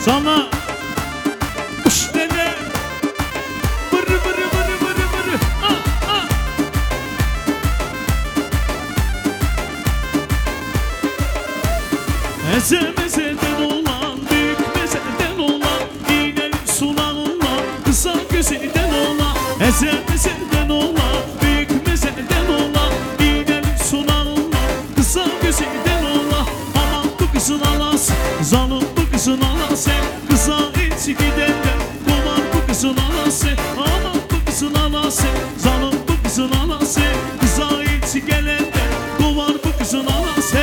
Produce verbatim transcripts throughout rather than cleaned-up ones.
Sana üşlene vırı vırı vırı vırı vırı ah ah. Eze mezeden olan, büyük mezeden olan, iğneli sulağınla kısa güzelden olan. Eze mezeden olan, büyük mezeden olan, iğneli sulağınla kısa güzelden olan. Aman bu kızın alası, zalim bu kızın alası, kısa içi gidenler kumar bu kızın alası. Aman bu kızın alası, zalim bu kızın alası, kısa içi gelenler kumar bu kızın alası.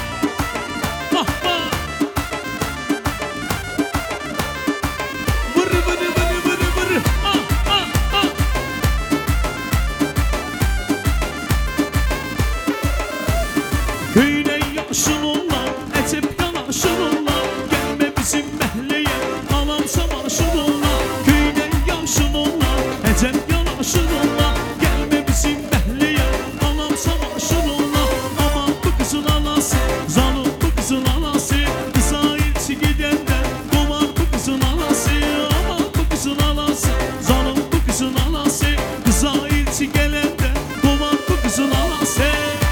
Köyüne yaşın olan, etip yanaşın olan, gelme bizim mehleye, alam savaşın olan. Köyüne yaşın olan, etip yanaşın olan, gelme bizim mehleye, alam savaşın olan. Aman bu kızın alası, zalim bu kızın alası, kısa içi gidenden kumar bu kızın alası. Aman bu kızın alası, zalim bu kızın alası, kısa içi gelenden kumar bu kızın alası.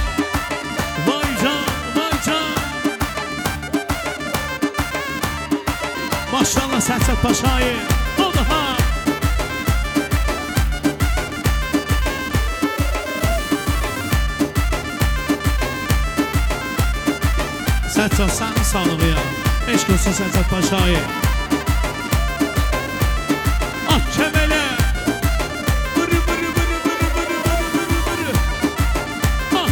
Maşallah Səhsət Paşayı, o daha. Səhsət sənin sağlığı ya, eşq olsun Səhsət Paşayı. Ah kəmələ, vırı vırı vırı vırı vırı vırı vırı vırı. Ah.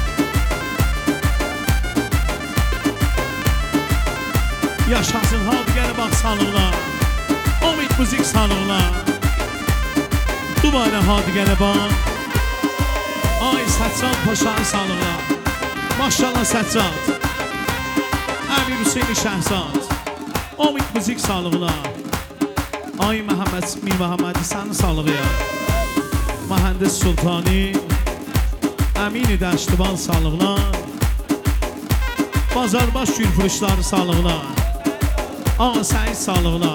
Yaşasın Hadigəri bax sağlığına, Umid müzik sağlığına. Dubara Hadigəri bax, ay Səccad Paşanın sağlığına. Maşallah Səccad, Əmir Hüseyni Şəhzad, Umid müzik sağlığına. Ay Məhəmməd Mir Məhəmmədi sənin sağlığıya. Mühəndis Sultani, Əmini Dəştiban sağlığına. Bazarbaş Gülfuruşları sağlığına. Ağa Səyid sağlığına.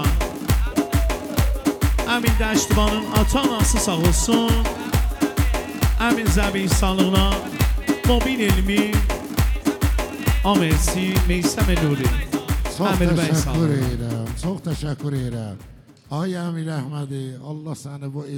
Əmin Dəştibanın ata-anası sağ olsun. Əmin Zəbi sağlığına. Mobin Elmi, Amersi, Meysəm Nuri. Çox Əmir bəy təşəkkür sağlığına. edirəm, çox təşəkkür edirəm. Ay Əmir Əhmədi, Allah səni bu